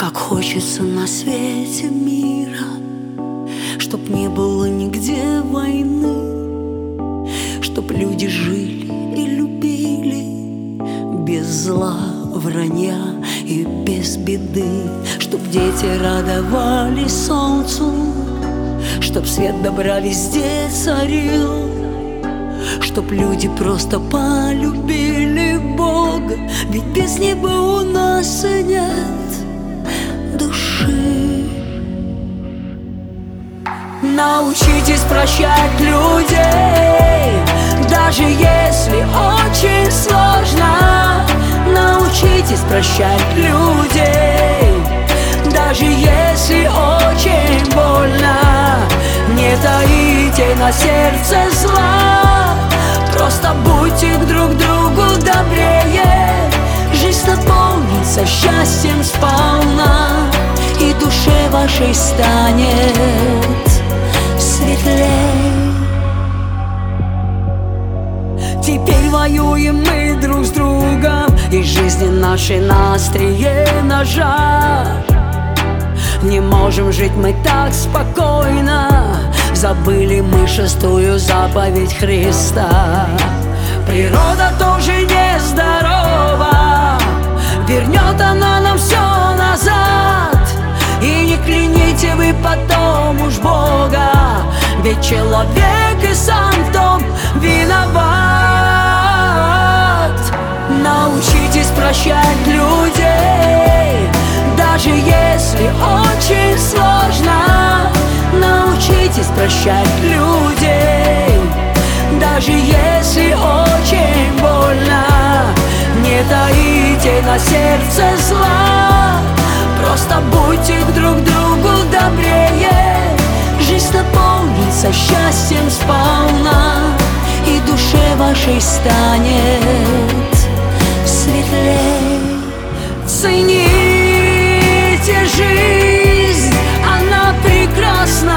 Как хочется на свете мира, чтоб не было нигде войны, чтоб люди жили и любили без зла, вранья и без беды, чтоб дети радовались солнцу, чтоб свет добра везде царил, чтоб люди просто полюбили Бога, ведь без Него у нас и нет души. Научитесь прощать людей, даже если очень сложно. Научитесь прощать людей, даже если очень больно. Не таите на сердце зла, просто будьте друг другу добрее. Жизнь наполнится счастьем сполна, и душе вашей станет светлей. Теперь воюем мы друг с другом, и жизни нашей на острие ножа. Не можем жить мы так спокойно, забыли мы 6-ю заповедь Христа. Природа тоже нездорова, вернет она нам все назад. И не кляните вы потом уж Бога, ведь человек и сам в том виноват. Научитесь прощать людей, даже если очень сложно. Научитесь прощать людей, даже если очень больно. Не таите на сердце зла, просто будьте друг другу добрее. Жизнь наполнится счастьем сполна, и душе вашей станет светлей. Цените жизнь, она прекрасна,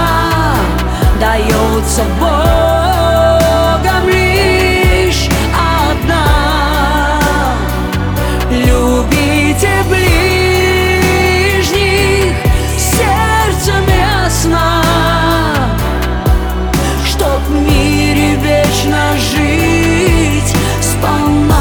дается Богом лишь одна. Любите ближних сердцем ясно, чтоб в мире вечно жить сполна.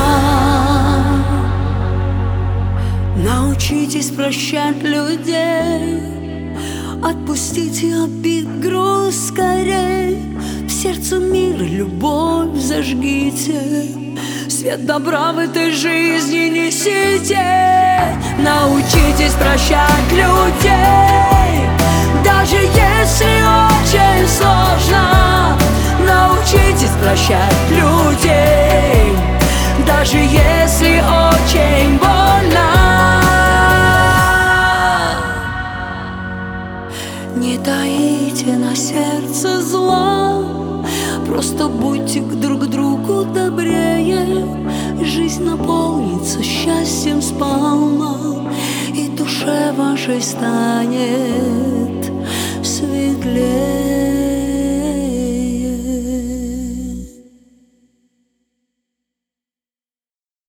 Научитесь прощать людей, отпустите обид, груз скорей. В сердце мира любовь зажгите, свет добра в этой жизни несите. Научитесь прощать людей, даже если очень сложно. Научитесь прощать людей, даже если очень больно. Не таите на сердце зла, просто будьте друг другу добрее. Жизнь наполнится счастьем сполна, и душе вашей станет светлее.